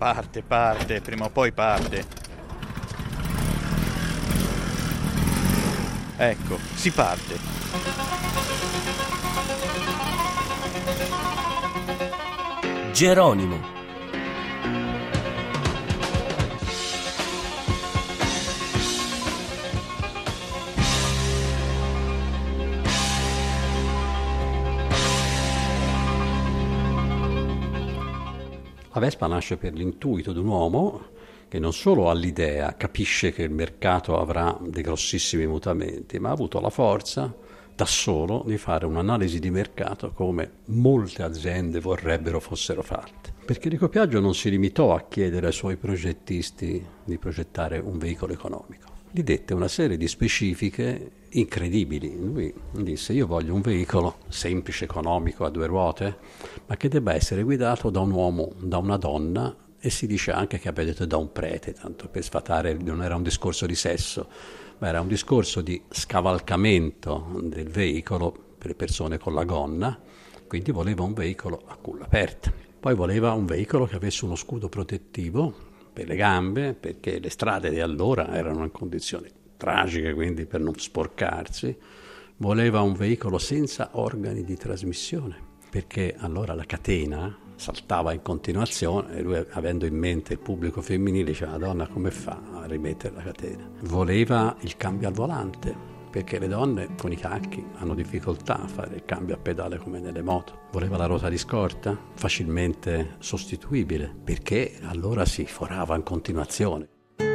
Parte, prima o poi parte. Ecco, si parte. Geronimo. La Vespa nasce per l'intuito di un uomo che non solo ha l'idea, capisce che il mercato avrà dei grossissimi mutamenti, ma ha avuto la forza da solo di fare un'analisi di mercato come molte aziende vorrebbero fossero fatte. Perché Enrico Piaggio non si limitò a chiedere ai suoi progettisti di progettare un veicolo economico. Gli dette una serie di specifiche incredibili. Lui disse: io voglio un veicolo semplice, economico, a due ruote, ma che debba essere guidato da un uomo, da una donna, e si dice anche che abbia detto da un prete, tanto per sfatare, non era un discorso di sesso, ma era un discorso di scavalcamento del veicolo per le persone con la gonna, quindi voleva un veicolo a culla aperta. Poi voleva un veicolo che avesse uno scudo protettivo per le gambe, perché le strade di allora erano in condizioni tragiche, quindi per non sporcarsi. Voleva un veicolo senza organi di trasmissione, perché allora la catena saltava in continuazione e lui, avendo in mente il pubblico femminile, diceva: Madonna, come fa a rimettere la catena? Voleva il cambio al volante, perché le donne con i cacchi hanno difficoltà a fare il cambio a pedale come nelle moto. Voleva la ruota di scorta, facilmente sostituibile, perché allora si forava in continuazione.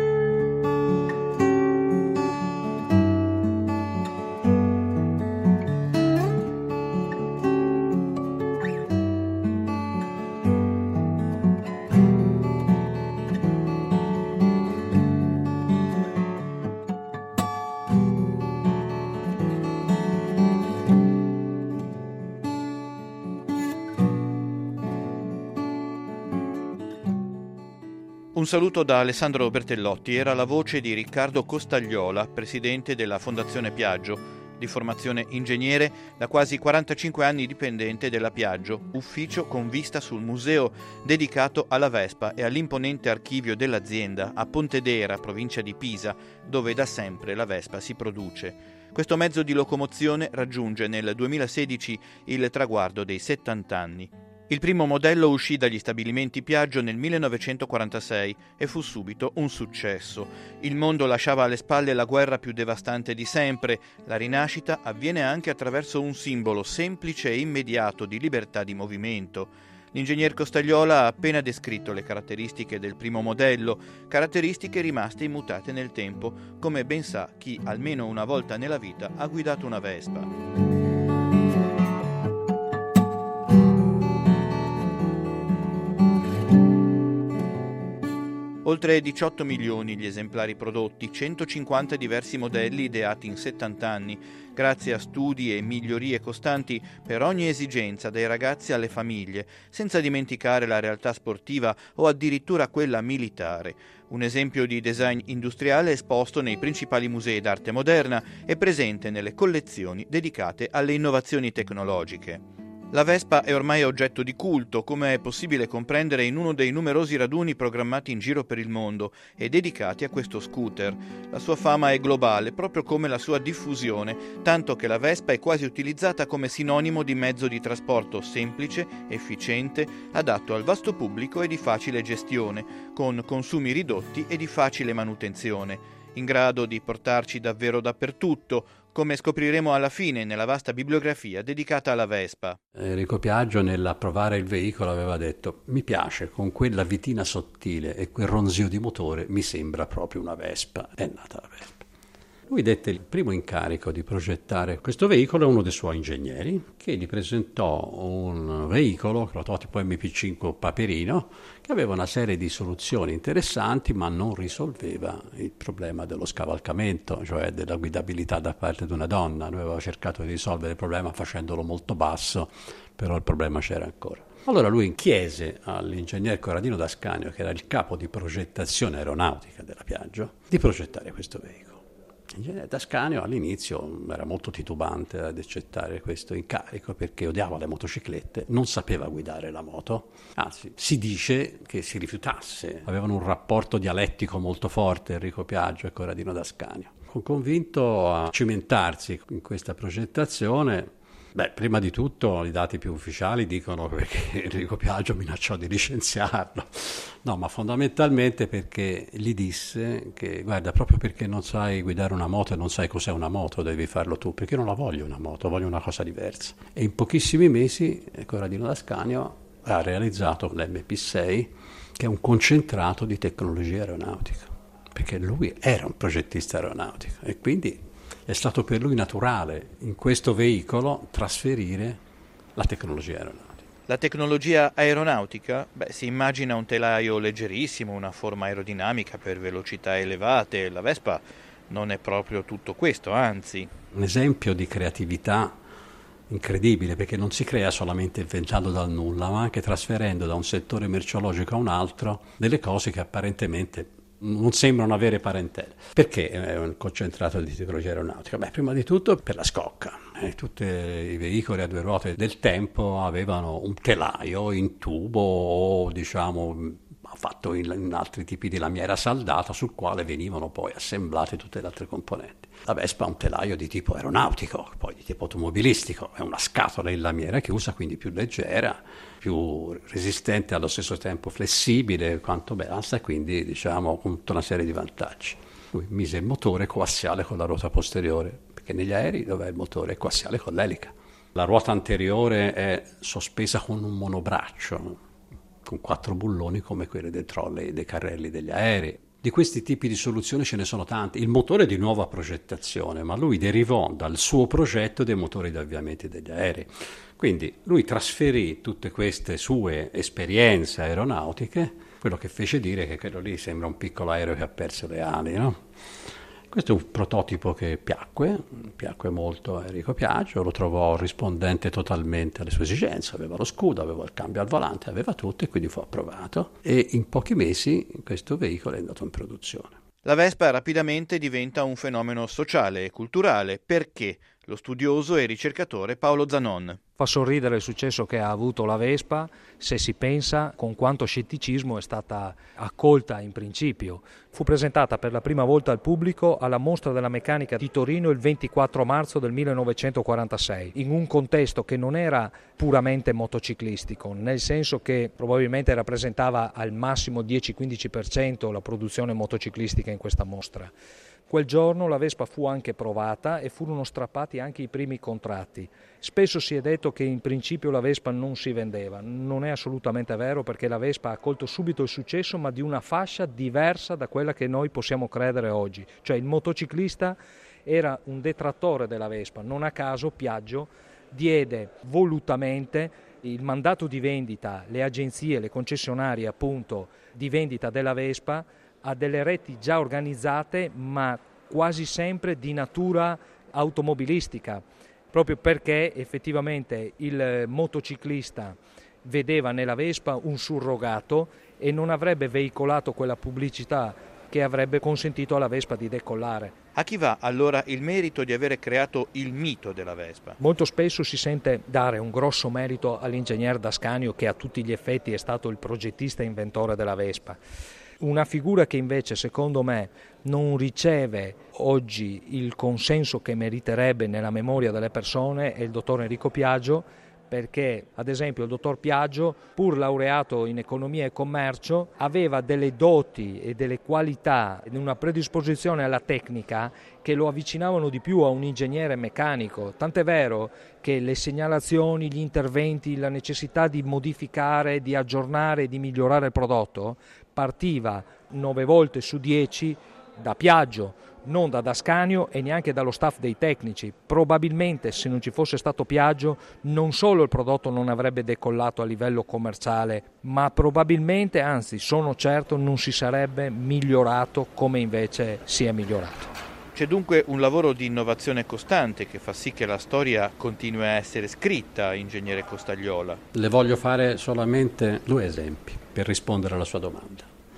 Un saluto da Alessandro Bertellotti. Era la voce di Riccardo Costagliola, presidente della Fondazione Piaggio, di formazione ingegnere, da quasi 45 anni dipendente della Piaggio, ufficio con vista sul museo dedicato alla Vespa e all'imponente archivio dell'azienda a Pontedera, provincia di Pisa, dove da sempre la Vespa si produce. Questo mezzo di locomozione raggiunge nel 2016 il traguardo dei 70 anni. Il primo modello uscì dagli stabilimenti Piaggio nel 1946 e fu subito un successo. Il mondo lasciava alle spalle la guerra più devastante di sempre. La rinascita avviene anche attraverso un simbolo semplice e immediato di libertà di movimento. L'ingegner Costagliola ha appena descritto le caratteristiche del primo modello, caratteristiche rimaste immutate nel tempo, come ben sa chi almeno una volta nella vita ha guidato una Vespa. Oltre 18 milioni gli esemplari prodotti, 150 diversi modelli ideati in 70 anni, grazie a studi e migliorie costanti per ogni esigenza, dai ragazzi alle famiglie, senza dimenticare la realtà sportiva o addirittura quella militare. Un esempio di design industriale esposto nei principali musei d'arte moderna e presente nelle collezioni dedicate alle innovazioni tecnologiche. La Vespa è ormai oggetto di culto, come è possibile comprendere in uno dei numerosi raduni programmati in giro per il mondo e dedicati a questo scooter. La sua fama è globale, proprio come la sua diffusione, tanto che la Vespa è quasi utilizzata come sinonimo di mezzo di trasporto semplice, efficiente, adatto al vasto pubblico e di facile gestione, con consumi ridotti e di facile manutenzione, in grado di portarci davvero dappertutto, come scopriremo alla fine nella vasta bibliografia dedicata alla Vespa. Enrico Piaggio, nell'approvare il veicolo, aveva detto: mi piace, con quella vitina sottile e quel ronzio di motore mi sembra proprio una Vespa. È nata la Vespa. Lui dette il primo incarico di progettare questo veicolo a uno dei suoi ingegneri, che gli presentò un veicolo, prototipo MP5 Paperino, che aveva una serie di soluzioni interessanti, ma non risolveva il problema dello scavalcamento, cioè della guidabilità da parte di una donna. Lui aveva cercato di risolvere il problema facendolo molto basso, però il problema c'era ancora. Allora lui chiese all'ingegner Corradino D'Ascanio, che era il capo di progettazione aeronautica della Piaggio, di progettare questo veicolo. L'ingegnere D'Ascanio all'inizio era molto titubante ad accettare questo incarico perché odiava le motociclette, non sapeva guidare la moto, anzi si dice che si rifiutasse, avevano un rapporto dialettico molto forte Enrico Piaggio e Corradino D'Ascanio. Convinto a cimentarsi in questa progettazione. Prima di tutto i dati più ufficiali dicono perché Enrico Piaggio minacciò di licenziarlo, no, ma fondamentalmente perché gli disse che guarda, proprio perché non sai guidare una moto e non sai cos'è una moto devi farlo tu, perché io non la voglio una moto, voglio una cosa diversa. E in pochissimi mesi Corradino D'Ascanio ha realizzato l'MP6, che è un concentrato di tecnologia aeronautica, perché lui era un progettista aeronautico e quindi è stato per lui naturale in questo veicolo trasferire la tecnologia aeronautica. La tecnologia aeronautica? Si immagina un telaio leggerissimo, una forma aerodinamica per velocità elevate. La Vespa non è proprio tutto questo, anzi. Un esempio di creatività incredibile, perché non si crea solamente inventando dal nulla, ma anche trasferendo da un settore merceologico a un altro delle cose che apparentemente non sembrano avere parentela. Perché è un concentrato di tecnologia aeronautica? Prima di tutto per la scocca. Tutti i veicoli a due ruote del tempo avevano un telaio in tubo o fatto in altri tipi di lamiera saldata sul quale venivano poi assemblate tutte le altre componenti. La Vespa ha un telaio di tipo aeronautico, poi di tipo automobilistico, è una scatola in lamiera chiusa, quindi più leggera, più resistente, allo stesso tempo flessibile, quanto basta, quindi con tutta una serie di vantaggi. Lui mise il motore coassiale con la ruota posteriore, perché negli aerei dove il motore è coassiale con l'elica. La ruota anteriore è sospesa con un monobraccio, con 4 bulloni come quelle dei trolley e dei carrelli degli aerei. Di questi tipi di soluzioni ce ne sono tanti. Il motore è di nuova progettazione, ma lui derivò dal suo progetto dei motori di avviamento degli aerei. Quindi lui trasferì tutte queste sue esperienze aeronautiche, quello che fece dire che quello lì sembra un piccolo aereo che ha perso le ali, no? Questo è un prototipo che piacque molto a Enrico Piaggio, lo trovò rispondente totalmente alle sue esigenze, aveva lo scudo, aveva il cambio al volante, aveva tutto e quindi fu approvato e in pochi mesi questo veicolo è andato in produzione. La Vespa rapidamente diventa un fenomeno sociale e culturale perché lo studioso e ricercatore Paolo Zanon. Fa sorridere il successo che ha avuto la Vespa se si pensa con quanto scetticismo è stata accolta in principio. Fu presentata per la prima volta al pubblico alla Mostra della Meccanica di Torino il 24 marzo del 1946, in un contesto che non era puramente motociclistico, nel senso che probabilmente rappresentava al massimo 10-15% la produzione motociclistica in questa mostra. Quel giorno la Vespa fu anche provata e furono strappati anche i primi contratti. Spesso si è detto che in principio la Vespa non si vendeva. Non è assolutamente vero, perché la Vespa ha colto subito il successo, ma di una fascia diversa da quella che noi possiamo credere oggi. Cioè il motociclista era un detrattore della Vespa. Non a caso Piaggio diede volutamente il mandato di vendita, le agenzie, le concessionarie appunto di vendita della Vespa a delle reti già organizzate, ma quasi sempre di natura automobilistica, proprio perché effettivamente il motociclista vedeva nella Vespa un surrogato e non avrebbe veicolato quella pubblicità che avrebbe consentito alla Vespa di decollare. A chi va allora il merito di avere creato il mito della Vespa? Molto spesso si sente dare un grosso merito all'ingegner D'Ascanio, che a tutti gli effetti è stato il progettista e inventore della Vespa. Una figura che invece secondo me non riceve oggi il consenso che meriterebbe nella memoria delle persone è il dottor Enrico Piaggio, perché ad esempio il dottor Piaggio, pur laureato in economia e commercio, aveva delle doti e delle qualità e una predisposizione alla tecnica che lo avvicinavano di più a un ingegnere meccanico, tant'è vero che le segnalazioni, gli interventi, la necessità di modificare, di aggiornare, di migliorare il prodotto partiva 9 volte su 10 da Piaggio, non da D'Ascanio e neanche dallo staff dei tecnici. Probabilmente se non ci fosse stato Piaggio non solo il prodotto non avrebbe decollato a livello commerciale, ma probabilmente, anzi sono certo, non si sarebbe migliorato come invece si è migliorato. C'è dunque un lavoro di innovazione costante che fa sì che la storia continui a essere scritta, ingegnere Costagliola. Le voglio fare solamente 2 esempi per rispondere alla sua domanda.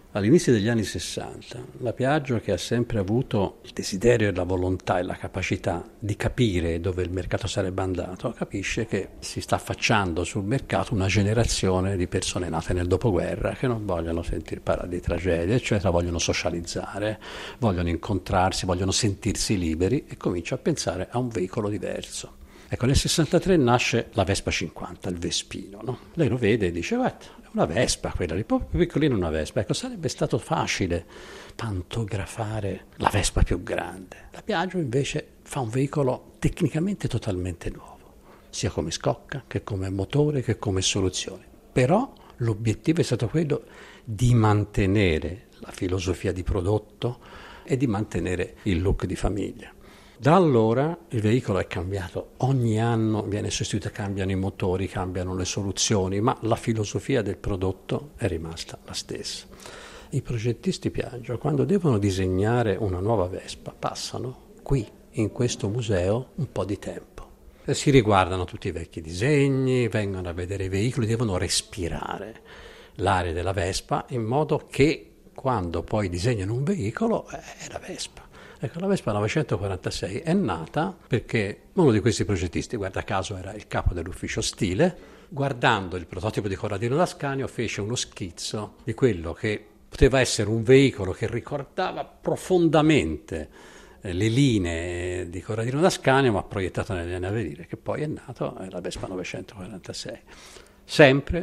All'inizio degli anni 60, la Piaggio, che ha sempre avuto il desiderio e la volontà e la capacità di capire dove il mercato sarebbe andato, capisce che si sta affacciando sul mercato una generazione di persone nate nel dopoguerra che non vogliono sentir parlare di tragedie, eccetera, vogliono socializzare, vogliono incontrarsi, vogliono sentirsi liberi, e comincia a pensare a un veicolo diverso. Ecco, nel 63 nasce la Vespa 50, il Vespino, no? Lei lo vede e dice, guarda, una Vespa, quella lì, proprio piccolina, una Vespa. Ecco, sarebbe stato facile pantografare la Vespa più grande. La Piaggio invece fa un veicolo tecnicamente totalmente nuovo, sia come scocca, che come motore, che come soluzione. Però l'obiettivo è stato quello di mantenere la filosofia di prodotto e di mantenere il look di famiglia. Da allora il veicolo è cambiato, ogni anno viene sostituito, cambiano i motori, cambiano le soluzioni, ma la filosofia del prodotto è rimasta la stessa. I progettisti Piaggio, quando devono disegnare una nuova Vespa, passano qui, in questo museo, un po' di tempo. Si riguardano tutti i vecchi disegni, vengono a vedere i veicoli, devono respirare l'aria della Vespa in modo che quando poi disegnano un veicolo è la Vespa. Ecco, la Vespa 946 è nata perché uno di questi progettisti, guarda caso era il capo dell'ufficio stile, guardando il prototipo di Corradino d'Ascanio fece uno schizzo di quello che poteva essere un veicolo che ricordava profondamente le linee di Corradino d'Ascanio, ma proiettato negli anni a venire, che poi è nato la Vespa 946. Sempre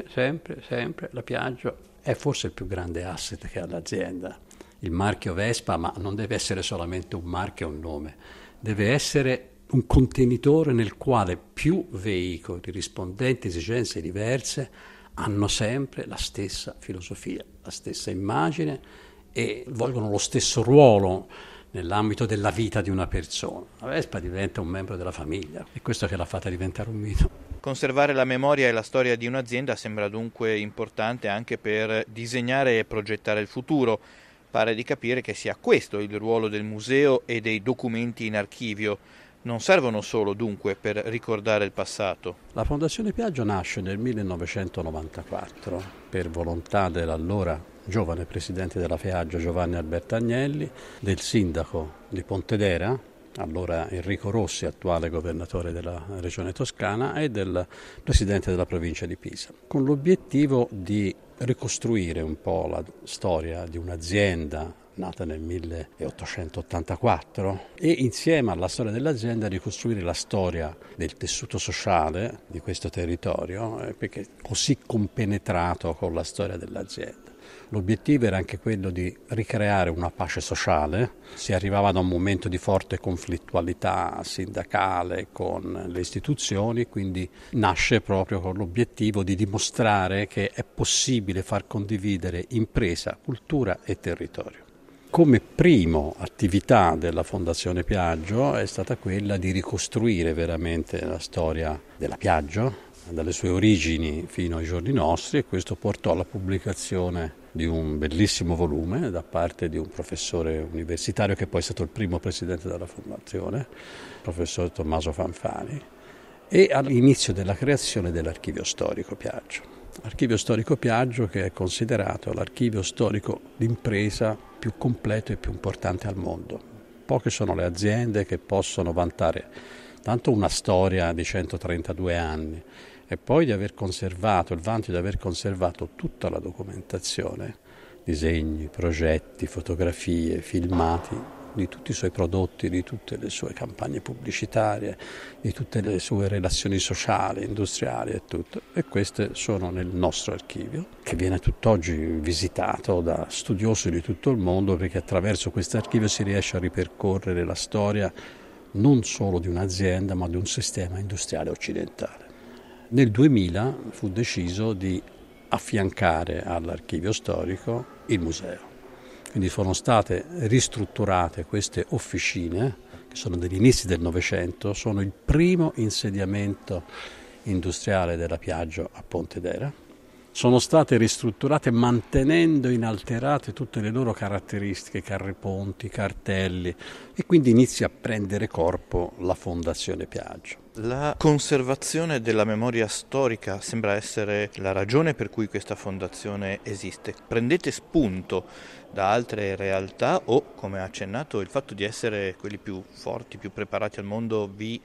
la Piaggio è forse il più grande asset che ha l'azienda. Il marchio Vespa, ma non deve essere solamente un marchio o un nome, deve essere un contenitore nel quale più veicoli rispondenti a esigenze diverse hanno sempre la stessa filosofia, la stessa immagine e svolgono lo stesso ruolo nell'ambito della vita di una persona. La Vespa diventa un membro della famiglia, è questo che l'ha fatta diventare un mito. Conservare la memoria e la storia di un'azienda sembra dunque importante anche per disegnare e progettare il futuro. Pare di capire che sia questo il ruolo del museo e dei documenti in archivio. Non servono solo, dunque, per ricordare il passato. La Fondazione Piaggio nasce nel 1994 per volontà dell'allora giovane presidente della Piaggio Giovanni Alberto Agnelli, del sindaco di Pontedera, allora Enrico Rossi, attuale governatore della regione Toscana, e del presidente della provincia di Pisa, con l'obiettivo di ricostruire un po' la storia di un'azienda nata nel 1884 e insieme alla storia dell'azienda ricostruire la storia del tessuto sociale di questo territorio, perché è così compenetrato con la storia dell'azienda. L'obiettivo era anche quello di ricreare una pace sociale. Si arrivava da un momento di forte conflittualità sindacale con le istituzioni, quindi nasce proprio con l'obiettivo di dimostrare che è possibile far condividere impresa, cultura e territorio. Come prima attività della Fondazione Piaggio è stata quella di ricostruire veramente la storia della Piaggio, dalle sue origini fino ai giorni nostri, e questo portò alla pubblicazione di un bellissimo volume da parte di un professore universitario che poi è stato il primo presidente della Fondazione, il professor Tommaso Fanfani, e all'inizio della creazione dell'Archivio Storico Piaggio. Archivio Storico Piaggio che è considerato l'archivio storico d'impresa più completo e più importante al mondo. Poche sono le aziende che possono vantare tanto una storia di 132 anni e poi di aver conservato, il vanto di aver conservato tutta la documentazione, disegni, progetti, fotografie, filmati di tutti i suoi prodotti, di tutte le sue campagne pubblicitarie, di tutte le sue relazioni sociali, industriali e tutto. E queste sono nel nostro archivio, che viene tutt'oggi visitato da studiosi di tutto il mondo, perché attraverso questo archivio si riesce a ripercorrere la storia non solo di un'azienda, ma di un sistema industriale occidentale. Nel 2000 fu deciso di affiancare all'archivio storico il museo. Quindi sono state ristrutturate queste officine, che sono degli inizi del Novecento, sono il primo insediamento industriale della Piaggio a Pontedera. Sono state ristrutturate mantenendo inalterate tutte le loro caratteristiche, carreponti, cartelli, e quindi inizia a prendere corpo la Fondazione Piaggio. La conservazione della memoria storica sembra essere la ragione per cui questa fondazione esiste. Prendete spunto da altre realtà o, come ha accennato, il fatto di essere quelli più forti, più preparati al mondo vi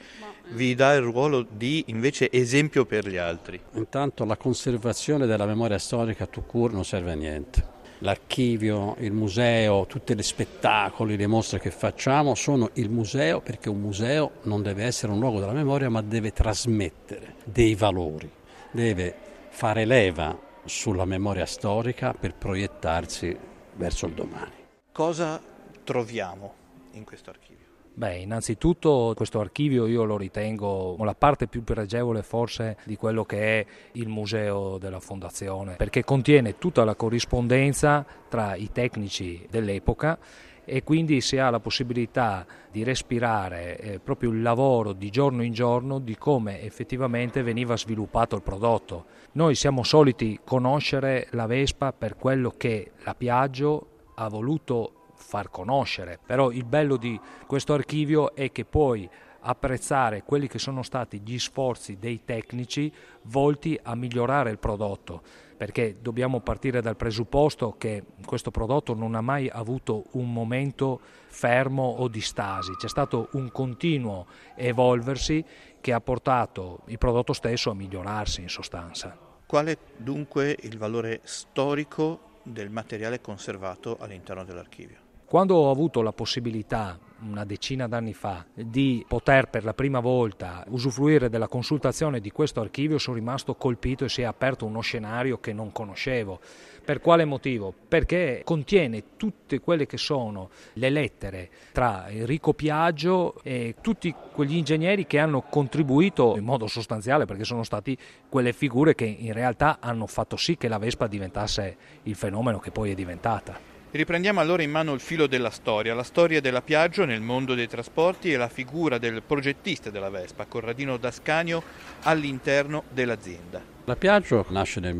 dà il ruolo di invece esempio per gli altri? Intanto la conservazione della memoria storica tout court non serve a niente. L'archivio, il museo, tutti gli spettacoli, le mostre che facciamo sono il museo, perché un museo non deve essere un luogo della memoria, ma deve trasmettere dei valori, deve fare leva sulla memoria storica per proiettarsi verso il domani. Cosa troviamo in questo archivio? Beh, innanzitutto questo archivio io lo ritengo la parte più pregevole forse di quello che è il museo della Fondazione, perché contiene tutta la corrispondenza tra i tecnici dell'epoca e quindi si ha la possibilità di respirare proprio il lavoro di giorno in giorno di come effettivamente veniva sviluppato il prodotto. Noi siamo soliti conoscere la Vespa per quello che la Piaggio ha voluto far conoscere, però il bello di questo archivio è che puoi apprezzare quelli che sono stati gli sforzi dei tecnici volti a migliorare il prodotto, perché dobbiamo partire dal presupposto che questo prodotto non ha mai avuto un momento fermo o di stasi, c'è stato un continuo evolversi che ha portato il prodotto stesso a migliorarsi in sostanza. Qual è dunque il valore storico del materiale conservato all'interno dell'archivio? Quando ho avuto la possibilità, una decina d'anni fa, di poter per la prima volta usufruire della consultazione di questo archivio, sono rimasto colpito e si è aperto uno scenario che non conoscevo. Per quale motivo? Perché contiene tutte quelle che sono le lettere tra Enrico Piaggio e tutti quegli ingegneri che hanno contribuito in modo sostanziale, perché sono stati quelle figure che in realtà hanno fatto sì che la Vespa diventasse il fenomeno che poi è diventata. Riprendiamo allora in mano il filo della storia, la storia della Piaggio nel mondo dei trasporti e la figura del progettista della Vespa, Corradino D'Ascanio, all'interno dell'azienda. La Piaggio nasce nel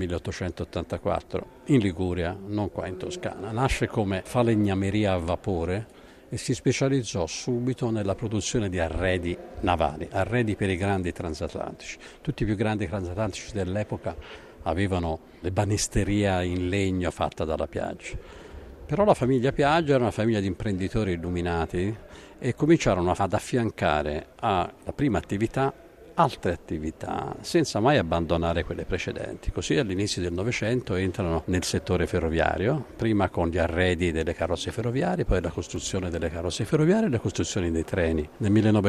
1884 in Liguria, non qua in Toscana. Nasce come falegnameria a vapore e si specializzò subito nella produzione di arredi navali, arredi per i grandi transatlantici. Tutti i più grandi transatlantici dell'epoca avevano le banisteria in legno fatta dalla Piaggio. Però la famiglia Piaggio era una famiglia di imprenditori illuminati e cominciarono ad affiancare alla prima attività altre attività senza mai abbandonare quelle precedenti. Così all'inizio del Novecento entrano nel settore ferroviario, prima con gli arredi delle carrozze ferroviarie, poi la costruzione delle carrozze ferroviarie e le costruzioni dei treni. Nel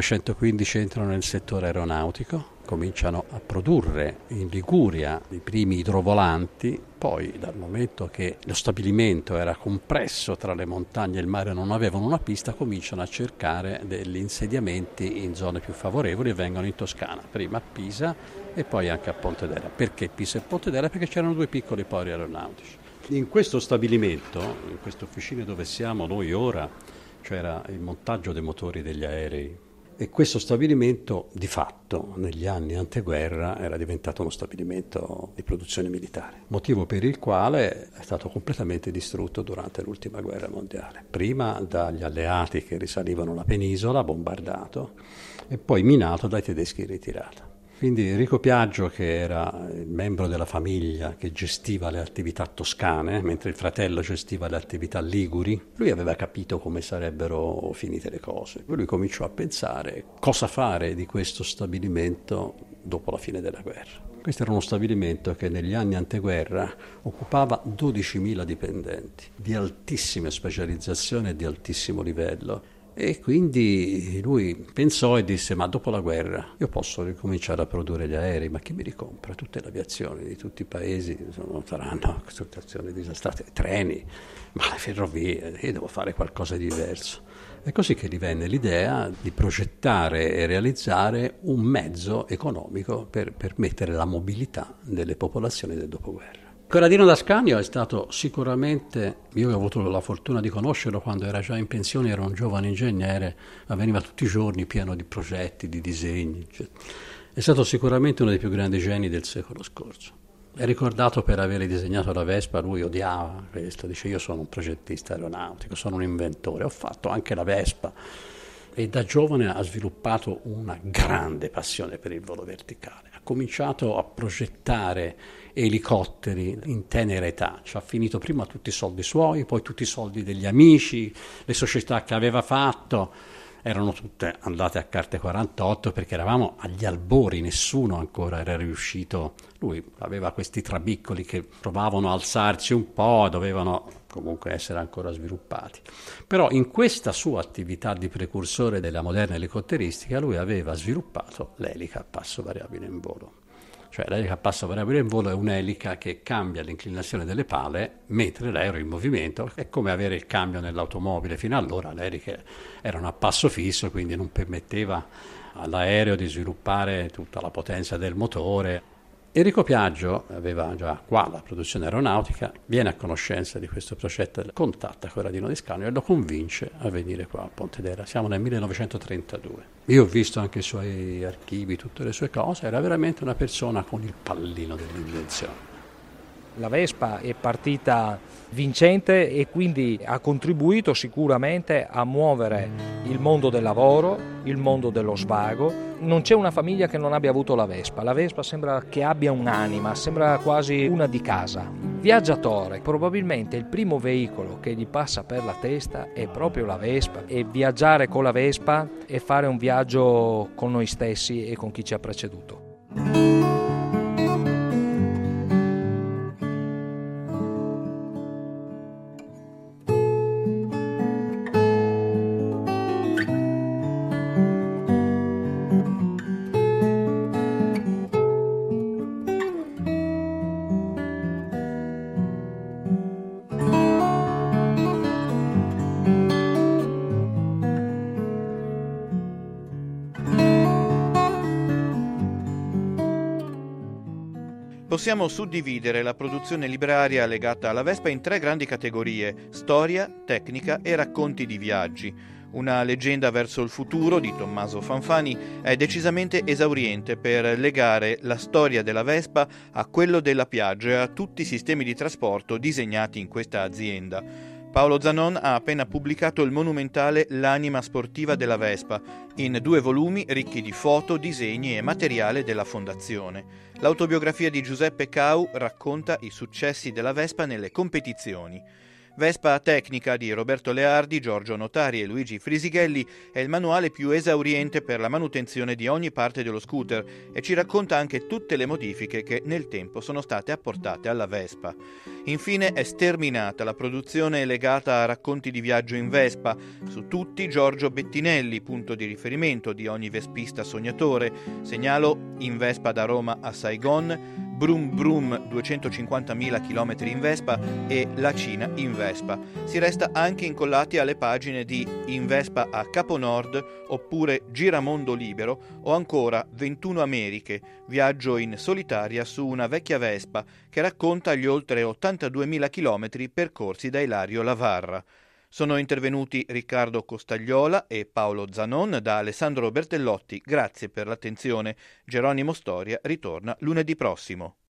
1915 entrano nel settore aeronautico, cominciano a produrre in Liguria i primi idrovolanti, poi dal momento che lo stabilimento era compresso tra le montagne e il mare e non avevano una pista, cominciano a cercare degli insediamenti in zone più favorevoli e vengono in Toscana, prima a Pisa e poi anche a Pontedera. Perché Pisa e Pontedera? Perché c'erano due piccoli poli aeronautici. In questo stabilimento, in queste officine dove siamo noi ora, c'era il montaggio dei motori degli aerei. E questo stabilimento di fatto negli anni anteguerra era diventato uno stabilimento di produzione militare, motivo per il quale è stato completamente distrutto durante l'ultima guerra mondiale, prima dagli alleati che risalivano la penisola, bombardato, e poi minato dai tedeschi in ritirata. Quindi Enrico Piaggio, che era il membro della famiglia che gestiva le attività toscane, mentre il fratello gestiva le attività liguri, lui aveva capito come sarebbero finite le cose. Lui cominciò a pensare cosa fare di questo stabilimento dopo la fine della guerra. Questo era uno stabilimento che negli anni anteguerra occupava 12.000 dipendenti, di altissima specializzazione e di altissimo livello. E quindi lui pensò e disse: ma dopo la guerra io posso ricominciare a produrre gli aerei, ma chi mi ricompra? Tutte le aviazioni di tutti i paesi saranno situazioni disastrate, treni, ma le ferrovie, io devo fare qualcosa di diverso. È così che gli venne l'idea di progettare e realizzare un mezzo economico per permettere la mobilità delle popolazioni del dopoguerra. Corradino D'Ascanio è stato sicuramente, io ho avuto la fortuna di conoscerlo quando era già in pensione, era un giovane ingegnere, ma veniva tutti i giorni pieno di progetti, di disegni. È stato sicuramente uno dei più grandi geni del secolo scorso. È ricordato per aver disegnato la Vespa, lui odiava questo, dice: io sono un progettista aeronautico, sono un inventore, ho fatto anche la Vespa, e da giovane ha sviluppato una grande passione per il volo verticale. Ha cominciato a progettare elicotteri in tenera età, ci ha finito prima tutti i soldi suoi, poi tutti i soldi degli amici, le società che aveva fatto erano tutte andate a carte 48 perché eravamo agli albori, nessuno ancora era riuscito. Lui aveva questi trabiccoli che provavano a alzarsi un po', dovevano comunque essere ancora sviluppati. Però in questa sua attività di precursore della moderna elicotteristica lui aveva sviluppato l'elica a passo variabile in volo. Cioè l'elica a passo variabile in volo è un'elica che cambia l'inclinazione delle pale mentre l'aereo è in movimento. È come avere il cambio nell'automobile. Fino allora le eliche erano a passo fisso, quindi non permetteva all'aereo di sviluppare tutta la potenza del motore. Enrico Piaggio aveva già qua la produzione aeronautica, viene a conoscenza di questo progetto, contatta Corradino Di Scagno e lo convince a venire qua a Pontedera. Siamo nel 1932. Io ho visto anche i suoi archivi, tutte le sue cose, era veramente una persona con il pallino dell'invenzione. La Vespa è partita vincente e quindi ha contribuito sicuramente a muovere il mondo del lavoro, il mondo dello svago. Non c'è una famiglia che non abbia avuto la Vespa. La Vespa sembra che abbia un'anima, sembra quasi una di casa. Viaggiatore, probabilmente il primo veicolo che gli passa per la testa è proprio la Vespa, e viaggiare con la Vespa è fare un viaggio con noi stessi e con chi ci ha preceduto. Possiamo suddividere la produzione libraria legata alla Vespa in 3 grandi categorie: storia, tecnica e racconti di viaggi. Una leggenda verso il futuro di Tommaso Fanfani è decisamente esauriente per legare la storia della Vespa a quello della Piaggio e a tutti i sistemi di trasporto disegnati in questa azienda. Paolo Zanon ha appena pubblicato il monumentale L'anima sportiva della Vespa, in 2 volumi ricchi di foto, disegni e materiale della fondazione. L'autobiografia di Giuseppe Cau racconta i successi della Vespa nelle competizioni. Vespa Tecnica di Roberto Leardi, Giorgio Notari e Luigi Frisighelli è il manuale più esauriente per la manutenzione di ogni parte dello scooter e ci racconta anche tutte le modifiche che nel tempo sono state apportate alla Vespa. Infine è sterminata la produzione legata a racconti di viaggio in Vespa, su tutti Giorgio Bettinelli, punto di riferimento di ogni vespista sognatore. Segnalo In Vespa da Roma a Saigon, Brum Brum 250.000 km in Vespa e La Cina in Vespa. Si resta anche incollati alle pagine di In Vespa a Capo Nord oppure Giramondo Libero o ancora 21 Americhe, viaggio in solitaria su una vecchia Vespa che racconta gli oltre 82.000 km percorsi da Ilario Lavarra. Sono intervenuti Riccardo Costagliola e Paolo Zanon. Da Alessandro Bertellotti grazie per l'attenzione. Geronimo Storia ritorna lunedì prossimo.